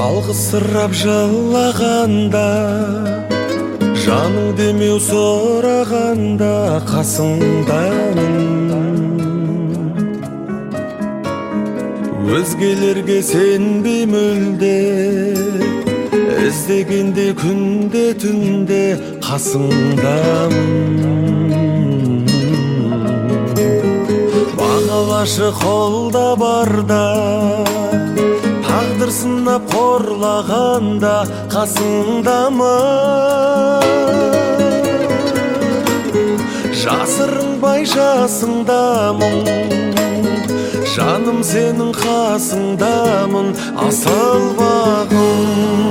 Жалғызсырап жылағанда, жаның демеу сұрағанда қасыңдамын. Өзгелерге сенбей мүлде, іздегенде күнде түнде қасыңдамын. Бағалашы қолда барда, тағдыр сынап қорлағанда қасыңдамын. Жасырынбай жасыңдамын, жаным сенің қасыңдамын, асыл бағым.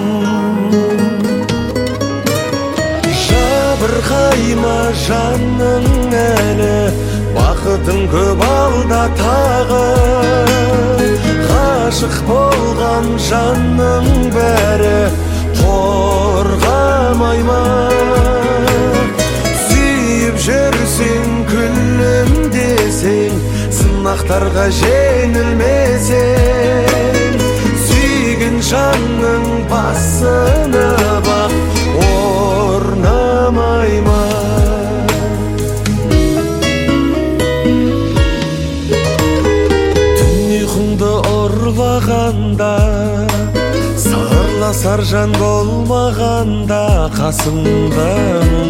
Жабырқайма жаның әлі, бақытың көп алда тағы. Ғашық болған жанның бәрі қорғамай ма? Сүйіп жүрсең, күлім десең, сынақтарға жеңілмесең, сүйген жанның басына бақ, орнамай ма? Ұрлағанда, сырласар жан болмағанда қасыңдамын.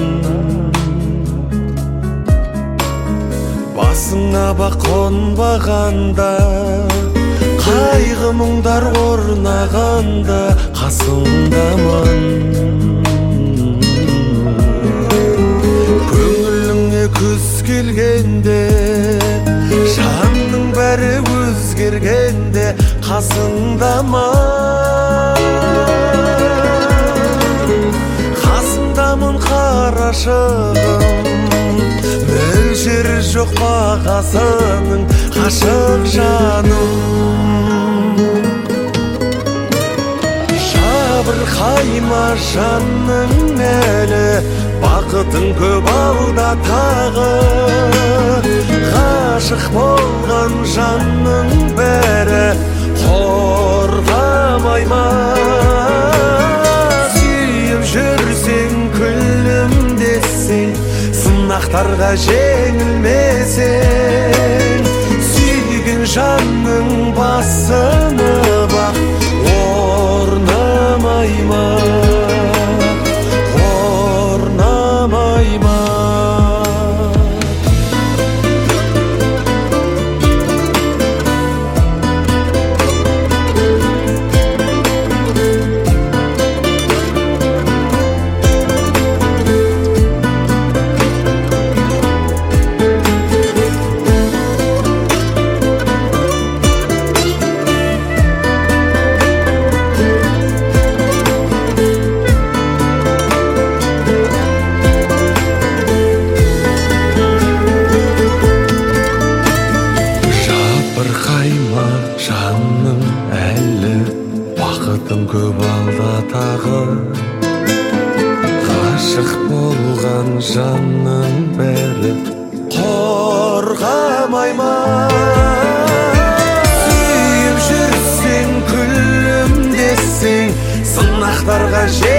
Басыңа бақ қонбағанда, қайғы мұңдар орнағанда қасыңдамын. Көңіліңе күз келгенде, жанның бәрі өзгергенде қасыңдамын. Қасыңдамын қарашығым, мөлшері жоқ бағасының ғашық жаным. Жабырқайма жанның әлі, бақытың көп алда тағы. Ғашық болған жанның бәрі қорғамай ма? Сүйіп жүрсең, күлім десең, сынақтарға жеңілмесең, сүйген жанның басына бақ, орнамай ма? Орнамай ма? Жабырқайма жанның әлі, бақытың көп алда тағы. Ғашық болған жанның бәрі қорғамай ма? Сүйіп жүрсең, күлім десең, сынақтарға